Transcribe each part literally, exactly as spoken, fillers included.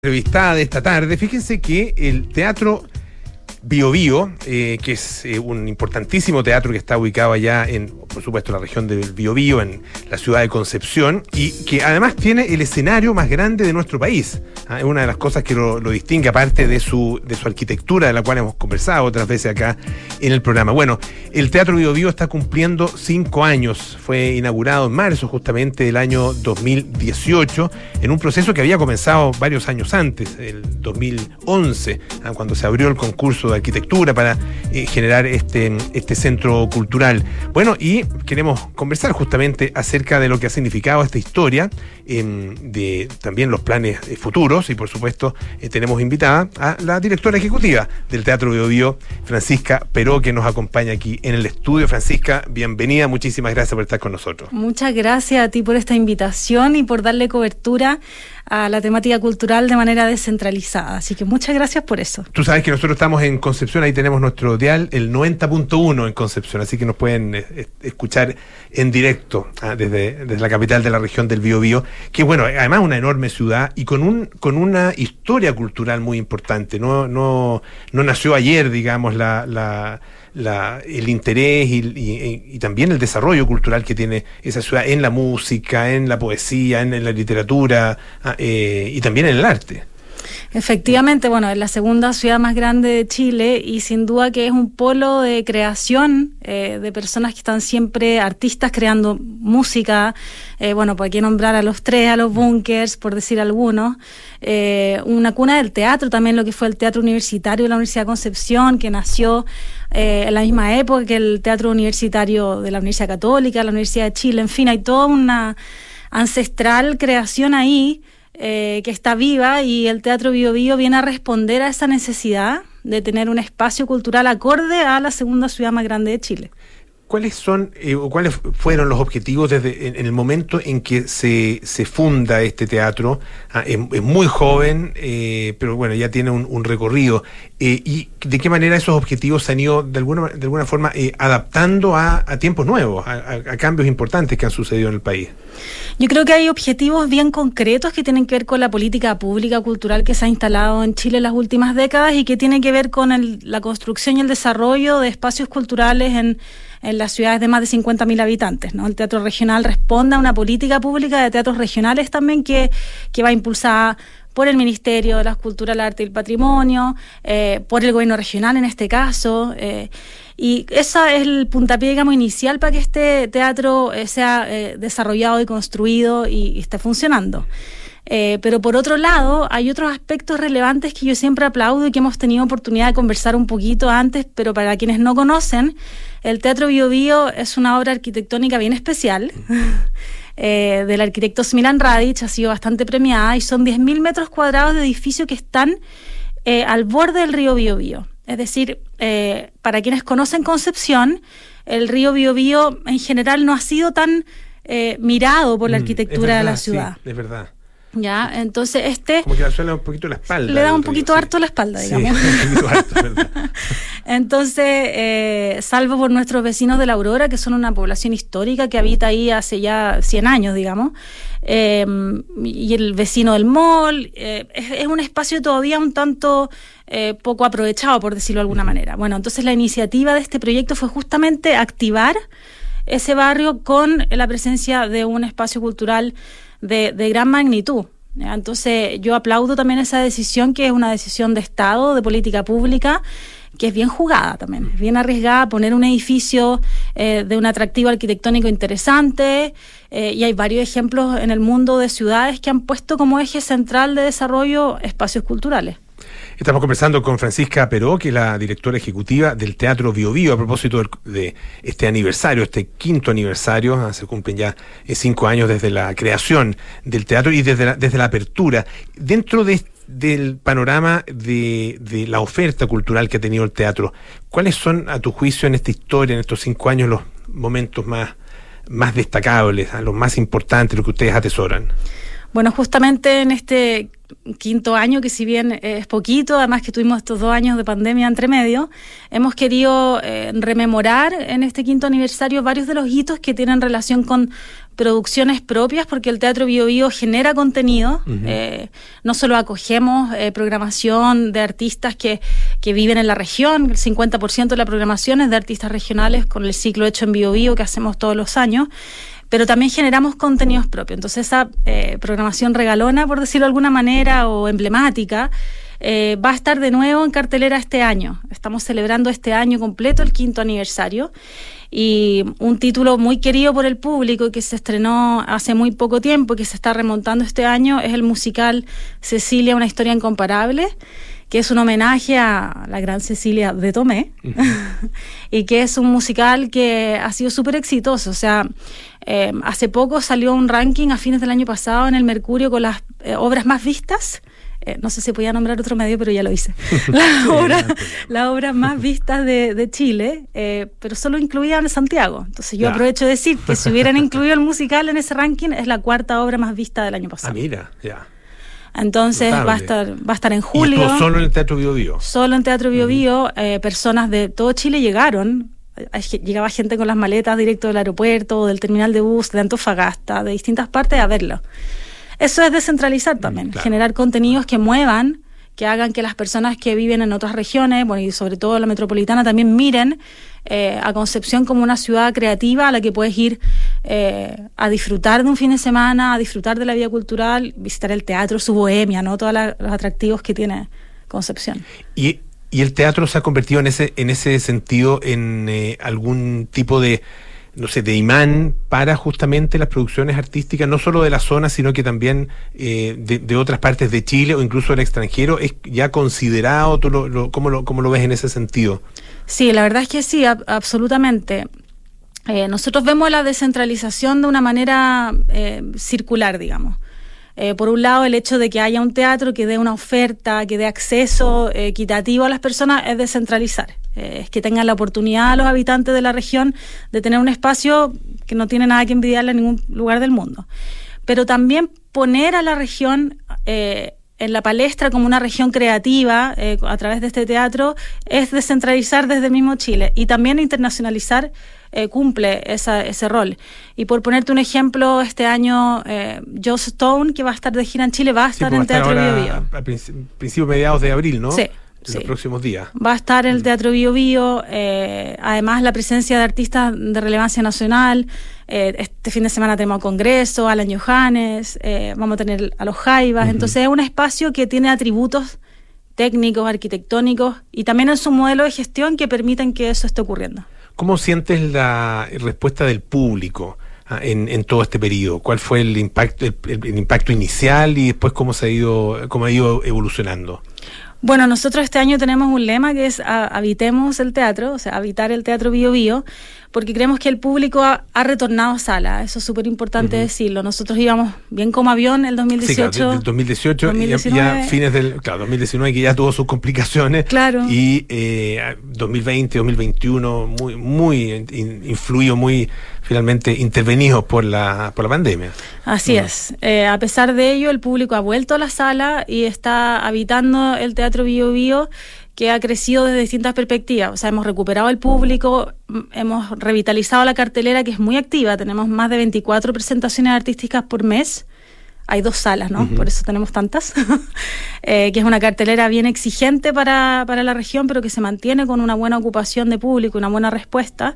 Entrevistada de esta tarde, fíjense que el Teatro Bio Bio, eh, que es eh, un importantísimo teatro que está ubicado allá en, por supuesto, la región del Bio Bio, en la ciudad de Concepción, y que además tiene el escenario más grande de nuestro país. ¿Ah? Es una de las cosas que lo, lo distingue, aparte de su, de su arquitectura, de la cual hemos conversado otras veces acá en el programa. Bueno, el Teatro Bio Bio está cumpliendo cinco años. Fue inaugurado en marzo, justamente, del año dos mil dieciocho, en un proceso que había comenzado varios años antes, el dos mil once, ¿ah? Cuando se abrió el concurso de arquitectura para eh, generar este, este centro cultural. Bueno, y queremos conversar justamente acerca de lo que ha significado esta historia, eh, de también los planes eh, futuros, y por supuesto eh, tenemos invitada a la directora ejecutiva del Teatro Bio Bio, Francisca Peró, que nos acompaña aquí en el estudio. Francisca, bienvenida, muchísimas gracias por estar con nosotros. Muchas gracias a ti por esta invitación y por darle cobertura a la temática cultural de manera descentralizada, así que muchas gracias por eso. Tú sabes que nosotros estamos en Concepción, ahí tenemos nuestro dial, el noventa punto uno en Concepción, así que nos pueden eh, escuchar en directo ah, desde, desde la capital de la región del Bio Bio, que bueno, además una enorme ciudad y con un con una historia cultural muy importante. No, no, no nació ayer, digamos, la, la La, el interés y, y, y también el desarrollo cultural que tiene esa ciudad en la música, en la poesía, en, en la literatura eh, y también en el arte. Efectivamente, bueno, es la segunda ciudad más grande de Chile y sin duda que es un polo de creación eh, de personas que están siempre, artistas creando música, eh, bueno, por aquí nombrar a los tres, a los Bunkers, por decir algunos, eh, una cuna del teatro también, lo que fue el Teatro Universitario de la Universidad de Concepción, que nació eh, en la misma época que el Teatro Universitario de la Universidad Católica, la Universidad de Chile, en fin, hay toda una ancestral creación ahí, Eh, que está viva, y el Teatro Bio Bio viene a responder a esa necesidad de tener un espacio cultural acorde a la segunda ciudad más grande de Chile. ¿Cuáles son eh, o cuáles fueron los objetivos desde en, en el momento en que se, se funda este teatro? Ah, es, es muy joven, eh, pero bueno, ya tiene un, un recorrido. Eh, ¿Y de qué manera esos objetivos se han ido de alguna, de alguna forma eh, adaptando a, a tiempos nuevos, a, a, a cambios importantes que han sucedido en el país? Yo creo que hay objetivos bien concretos que tienen que ver con la política pública cultural que se ha instalado en Chile en las últimas décadas y que tiene que ver con el, la construcción y el desarrollo de espacios culturales en en las ciudades de más de cincuenta mil habitantes, ¿no? El teatro regional responde a una política pública de teatros regionales también que, que va impulsada por el Ministerio de las Culturas, el Arte y el Patrimonio, eh, por el gobierno regional en este caso, eh, y ese es el puntapié, digamos, inicial para que este teatro eh, sea eh, desarrollado y construido y, y esté funcionando. Eh, pero por otro lado, hay otros aspectos relevantes que yo siempre aplaudo y que hemos tenido oportunidad de conversar un poquito antes, pero para quienes no conocen, el Teatro Bio Bio es una obra arquitectónica bien especial, eh, del arquitecto Smilan Radic, ha sido bastante premiada, y son diez mil metros cuadrados de edificio que están eh, al borde del río Bio Bio. Es decir, eh, para quienes conocen Concepción, el río Bio Bio en general no ha sido tan eh, mirado por la arquitectura mm, verdad, de la ciudad. Sí, es verdad. Ya, entonces este... Como que le suena un poquito la espalda. Le da un poquito río, harto sí. la espalda, digamos. Sí, un poquito harto, ¿verdad? Entonces, eh, salvo por nuestros vecinos de la Aurora, que son una población histórica que habita ahí hace ya cien años, digamos, eh, y el vecino del mall, eh, es, es un espacio todavía un tanto eh, poco aprovechado, por decirlo de alguna manera. Bueno, entonces la iniciativa de este proyecto fue justamente activar ese barrio con la presencia de un espacio cultural De, de gran magnitud. ¿Ya? Entonces yo aplaudo también esa decisión, que es una decisión de Estado, de política pública, que es bien jugada también, es bien arriesgada, poner un edificio eh, de un atractivo arquitectónico interesante, eh, y hay varios ejemplos en el mundo de ciudades que han puesto como eje central de desarrollo espacios culturales. Estamos conversando con Francisca Peró, que es la directora ejecutiva del Teatro Bio Bio, a propósito de este aniversario, este quinto aniversario. Se cumplen ya cinco años desde la creación del teatro y desde la, desde la apertura. Dentro de, del panorama de, de la oferta cultural que ha tenido el teatro, ¿cuáles son, a tu juicio, en esta historia, en estos cinco años, los momentos más, más destacables, los más importantes, los que ustedes atesoran? Bueno, justamente en este quinto año, que si bien es poquito, además que tuvimos estos dos años de pandemia entre medio, hemos querido eh, rememorar en este quinto aniversario varios de los hitos que tienen relación con producciones propias, porque el Teatro Bio Bio genera contenido. Uh-huh. eh, no solo acogemos eh, programación de artistas que, que viven en la región, el cincuenta por ciento de la programación es de artistas regionales con el ciclo hecho en Bio Bio que hacemos todos los años, pero también generamos contenidos propios. Entonces esa eh, programación regalona, por decirlo de alguna manera, o emblemática, eh, va a estar de nuevo en cartelera este año. Estamos celebrando este año completo el quinto aniversario, y un título muy querido por el público y que se estrenó hace muy poco tiempo y que se está remontando este año es el musical Cecilia, una historia incomparable, que es un homenaje a la gran Cecilia de Tomé, uh-huh. y que es un musical que ha sido súper exitoso. O sea, eh, hace poco salió un ranking a fines del año pasado en el Mercurio con las eh, obras más vistas. Eh, no sé si podía nombrar otro medio, pero ya lo hice. Las obras la obra más vistas de, de Chile, eh, pero solo incluían Santiago. Entonces yo ya. aprovecho de decir que si hubieran incluido el musical en ese ranking, es la cuarta obra más vista del año pasado. Ah, mira, ya. Entonces va a estar va a estar en julio. ¿Y estuvo solo en el Teatro Bio Bio? Solo en Teatro Bio Bio. Uh-huh. eh, personas de todo Chile llegaron. Llegaba gente con las maletas directo del aeropuerto, del terminal de bus, de Antofagasta, de distintas partes a verlo. Eso es descentralizar también, claro. Generar contenidos que muevan, que hagan que las personas que viven en otras regiones, bueno, y sobre todo la metropolitana, también miren eh, a Concepción como una ciudad creativa a la que puedes ir eh, a disfrutar de un fin de semana, a disfrutar de la vida cultural, visitar el teatro, su bohemia, ¿no? Todos la, los atractivos que tiene Concepción. Y, y el teatro se ha convertido en ese, en ese sentido en eh, algún tipo de, no sé, de imán para justamente las producciones artísticas, no solo de la zona, sino que también eh, de, de otras partes de Chile o incluso del extranjero. ¿Es ya considerado? ¿Tú lo, lo, cómo, lo, ¿Cómo lo ves en ese sentido? Sí, la verdad es que sí, ab- absolutamente. Eh, nosotros vemos la descentralización de una manera eh, circular, digamos. Eh, por un lado, el hecho de que haya un teatro que dé una oferta, que dé acceso eh, equitativo a las personas es descentralizar. Eh, es que tengan la oportunidad a los habitantes de la región de tener un espacio que no tiene nada que envidiarle en ningún lugar del mundo. Pero también poner a la región eh, en la palestra como una región creativa eh, a través de este teatro es descentralizar desde el mismo Chile, y también internacionalizar eh, cumple esa, ese rol. Y por ponerte un ejemplo, este año eh, Joe Stone, que va a estar de gira en Chile, va a estar sí, en Teatro Bio Bio. A principios mediados de abril, ¿no? Sí. En los sí. próximos días. Va a estar en el Teatro Bio Bio, eh, además la presencia de artistas de relevancia nacional. Eh, este fin de semana tenemos Congreso, Alan Johannes, eh, vamos a tener a los Jaivas. Uh-huh. Entonces es un espacio que tiene atributos técnicos, arquitectónicos y también en su modelo de gestión que permiten que eso esté ocurriendo. ¿Cómo sientes la respuesta del público en, en todo este periodo? ¿Cuál fue el impacto, el, el impacto inicial y después cómo se ha ido, cómo ha ido evolucionando? Bueno, nosotros este año tenemos un lema que es a, habitemos el teatro, o sea, habitar el Teatro Bio Bio, porque creemos que el público ha, ha retornado a sala. Eso es súper importante uh-huh. decirlo. Nosotros íbamos bien como avión el dos mil dieciocho. Sí, claro, del dos mil dieciocho dos mil diecinueve. Y ya fines del, claro, dos mil diecinueve, que ya tuvo sus complicaciones. Claro. Y eh, dos mil veinte, dos mil veintiuno, muy, muy in, influido, muy finalmente intervenidos por la, por la pandemia. Así uh-huh. es. Eh, a pesar de ello, el público ha vuelto a la sala y está habitando el Teatro Bio Bio, que ha crecido desde distintas perspectivas. O sea, hemos recuperado el público, hemos revitalizado la cartelera, que es muy activa. Tenemos más de veinticuatro presentaciones artísticas por mes. Hay dos salas, ¿no? Uh-huh. Por eso tenemos tantas. eh, que es una cartelera bien exigente para, para la región, pero que se mantiene con una buena ocupación de público, una buena respuesta.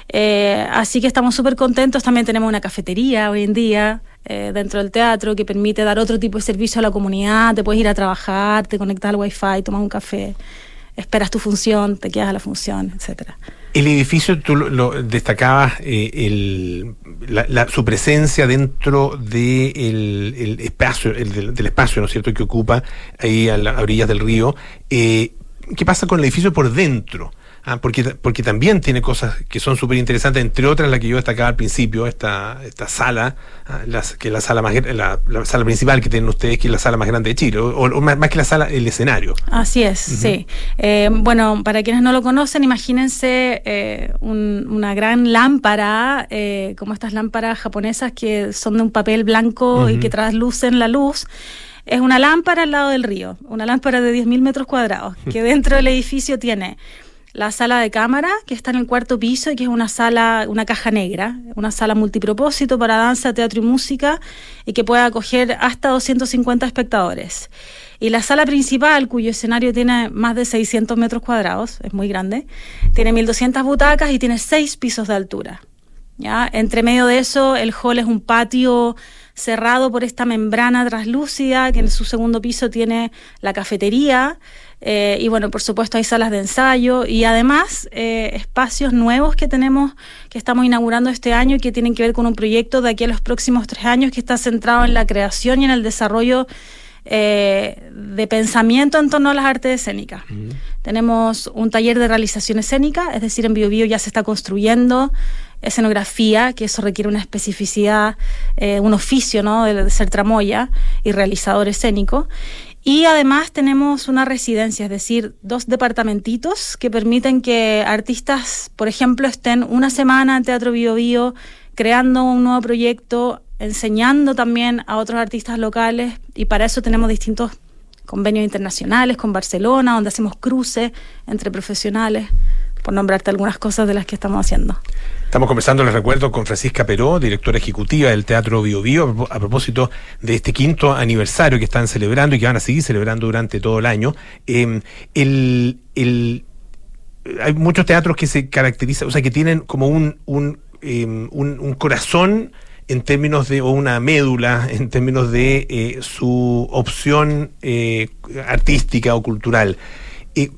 Eh, así que estamos súper contentos. También tenemos una cafetería hoy en día eh, dentro del teatro que permite dar otro tipo de servicio a la comunidad. Te puedes ir a trabajar, te conectas al wifi, tomas un café, esperas tu función, te quedas a la función, etcétera. El edificio, tú lo, lo destacabas, eh, el, la, la, su presencia dentro de el, el espacio, el del, del espacio, ¿no es cierto?, que ocupa ahí a, la, a orillas del río. Eh, ¿Qué pasa con el edificio por dentro? Ah, porque, porque también tiene cosas que son súper interesantes, entre otras la que yo destacaba al principio, esta, esta sala, ah, las, que es la sala más la, la sala principal que tienen ustedes, que es la sala más grande de Chile, o, o más, más que la sala, el escenario. Así es, uh-huh. sí. Eh, bueno, para quienes no lo conocen, imagínense eh, un, una gran lámpara, eh, como estas lámparas japonesas que son de un papel blanco uh-huh. y que traslucen la luz. Es una lámpara al lado del río, una lámpara de diez mil metros cuadrados, que dentro del edificio tiene la sala de cámara, que está en el cuarto piso y que es una sala, una caja negra, una sala multipropósito para danza, teatro y música, y que puede acoger hasta doscientos cincuenta espectadores. Y la sala principal, cuyo escenario tiene más de seiscientos metros cuadrados, es muy grande, tiene mil doscientas butacas y tiene seis pisos de altura. ¿Ya? Entre medio de eso, el hall es un patio cerrado por esta membrana translúcida, que en su segundo piso tiene la cafetería, eh, y bueno, por supuesto hay salas de ensayo y además eh, espacios nuevos que tenemos, que estamos inaugurando este año y que tienen que ver con un proyecto de aquí a los próximos tres años que está centrado en la creación y en el desarrollo eh, de pensamiento en torno a las artes escénicas. Uh-huh. Tenemos un taller de realización escénica, es decir, en Bio Bio ya se está construyendo escenografía, que eso requiere una especificidad, eh, un oficio, ¿no?, de, de ser tramoya y realizador escénico. Y además tenemos una residencia, es decir, dos departamentitos que permiten que artistas, por ejemplo, estén una semana en Teatro Bio Bio creando un nuevo proyecto, enseñando también a otros artistas locales, y para eso tenemos distintos convenios internacionales con Barcelona, donde hacemos cruces entre profesionales, por nombrarte algunas cosas de las que estamos haciendo. Estamos conversando, les recuerdo, con Francisca Peró, directora ejecutiva del Teatro Bio Bio, a propósito de este quinto aniversario que están celebrando y que van a seguir celebrando durante todo el año. Eh, el, el, hay muchos teatros que se caracterizan, o sea, que tienen como un, un, eh, un, un corazón en términos de, o una médula en términos de eh, su opción eh, artística o cultural. Eh,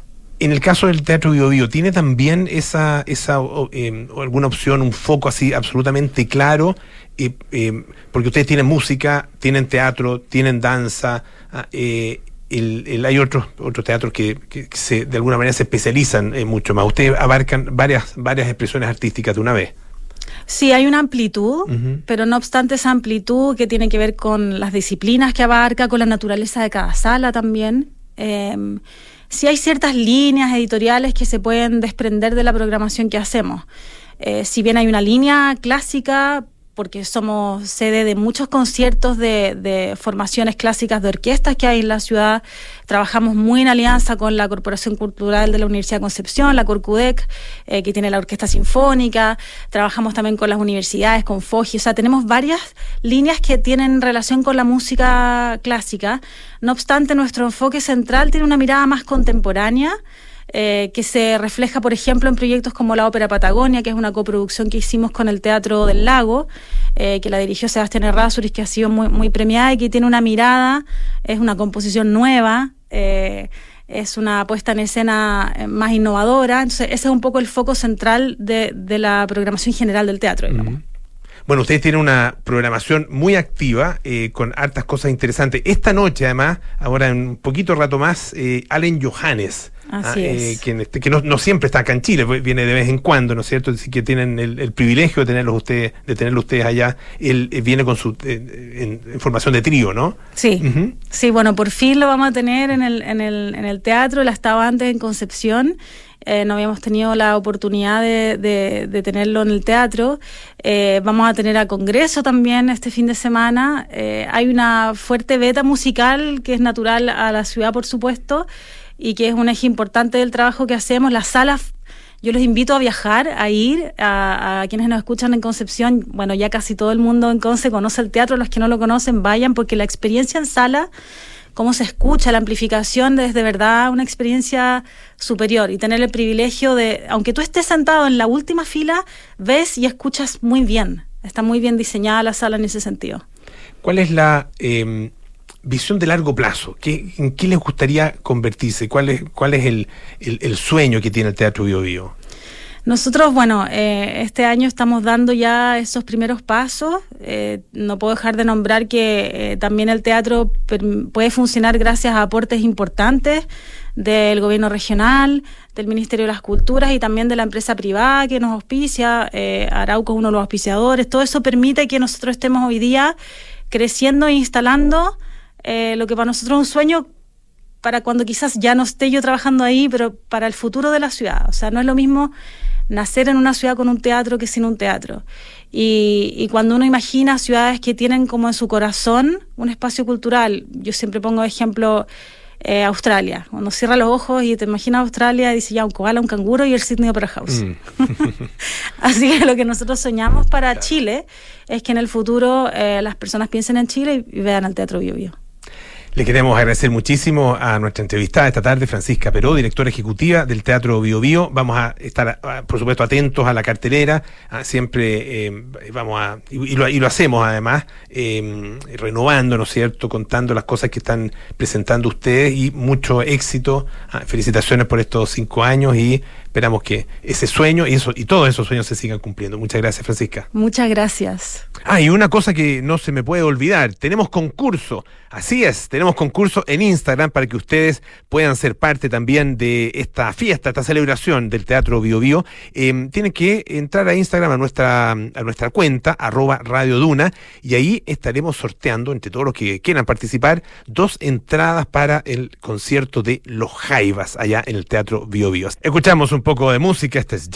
En el caso del Teatro Bio Bio, ¿tiene también esa, esa eh, alguna opción, un foco así absolutamente claro? Eh, eh, porque ustedes tienen música, tienen teatro, tienen danza, eh, el, el, hay otros otros teatros que, que, que se, de alguna manera se especializan eh, mucho más. Ustedes abarcan varias, varias expresiones artísticas de una vez. Sí, hay una amplitud, uh-huh. pero no obstante esa amplitud que tiene que ver con las disciplinas que abarca, con la naturaleza de cada sala también. Eh, Sí hay ciertas líneas editoriales que se pueden desprender de la programación que hacemos. Eh, si bien hay una línea clásica, porque somos sede de muchos conciertos de, de formaciones clásicas de orquestas que hay en la ciudad, trabajamos muy en alianza con la Corporación Cultural de la Universidad de Concepción, la Corcudec, eh, que tiene la Orquesta Sinfónica, trabajamos también con las universidades, con FOGI, o sea, tenemos varias líneas que tienen relación con la música clásica. No obstante, nuestro enfoque central tiene una mirada más contemporánea, Eh, que se refleja, por ejemplo, en proyectos como la Ópera Patagonia, que es una coproducción que hicimos con el Teatro del Lago, eh, que la dirigió Sebastián Errázuriz, que ha sido muy, muy premiada y que tiene una mirada, es una composición nueva, eh, es una puesta en escena más innovadora. Entonces, ese es un poco el foco central de, de la programación general del teatro, digamos. Uh-huh. Bueno, ustedes tienen una programación muy activa, eh, con hartas cosas interesantes. Esta noche, además, ahora en un poquito rato más, eh, Allen Johannes, Así ah, es. eh, que, que no, no siempre está acá en Chile, viene de vez en cuando, ¿no es cierto? Así que tienen el, el privilegio de tenerlos ustedes, de tenerlos ustedes allá. Él eh, viene con su eh, en, en formación de trío, ¿no? Sí, uh-huh. sí, bueno, por fin lo vamos a tener en el, en el, en el teatro. Él estaba antes en Concepción. Eh, no habíamos tenido la oportunidad de, de, de tenerlo en el teatro. Eh, vamos a tener a Congreso también este fin de semana. Eh, hay una fuerte beta musical que es natural a la ciudad, por supuesto, y que es un eje importante del trabajo que hacemos. Las salas, yo los invito a viajar, a ir, a, a quienes nos escuchan en Concepción. Bueno, ya casi todo el mundo en Conce conoce el teatro, los que no lo conocen, vayan, porque la experiencia en sala, cómo se escucha, la amplificación, es de verdad una experiencia superior, y tener el privilegio de, aunque tú estés sentado en la última fila, ves y escuchas muy bien. Está muy bien diseñada la sala en ese sentido. ¿Cuál es la eh, visión de largo plazo? ¿Qué, ¿En qué les gustaría convertirse? ¿Cuál es, cuál es el, el, el sueño que tiene el Teatro Bio Bio? Nosotros, bueno, eh, este año estamos dando ya esos primeros pasos. Eh, no puedo dejar de nombrar que eh, también el teatro puede funcionar gracias a aportes importantes del gobierno regional, del Ministerio de las Culturas y también de la empresa privada que nos auspicia. eh, Arauco es uno de los auspiciadores. Todo eso permite que nosotros estemos hoy día creciendo e instalando eh, lo que para nosotros es un sueño para cuando quizás ya no esté yo trabajando ahí, pero para el futuro de la ciudad. O sea, no es lo mismo nacer en una ciudad con un teatro que sin un teatro. Y, y cuando uno imagina ciudades que tienen como en su corazón un espacio cultural, yo siempre pongo de ejemplo eh, Australia. Cuando cierras los ojos y te imaginas Australia, dice ya un koala, un canguro y el Sydney Opera House. Mm. Así que lo que nosotros soñamos para claro. Chile es que en el futuro eh, las personas piensen en Chile y, y vean al Teatro Bio Bio. Le queremos agradecer muchísimo a nuestra entrevistada esta tarde, Francisca Peró, directora ejecutiva del Teatro Bio Bio. Vamos a estar, por supuesto, atentos a la cartelera. Siempre eh, vamos a, y lo, y lo hacemos además, eh, renovando, ¿no es cierto?, contando las cosas que están presentando ustedes y mucho éxito. Felicitaciones por estos cinco años y esperamos que ese sueño y eso y todos esos sueños se sigan cumpliendo. Muchas gracias, Francisca. Muchas gracias. Ah, y una cosa que no se me puede olvidar, tenemos concurso, así es, tenemos concurso en Instagram para que ustedes puedan ser parte también de esta fiesta, esta celebración del Teatro Bio Bio. Eh, tienen que entrar a Instagram, a nuestra, a nuestra cuenta, arroba Radio Duna, y ahí estaremos sorteando, entre todos los que quieran participar, dos entradas para el concierto de Los Jaivas, allá en el Teatro Bio Bio. Escuchamos un poco de música, este es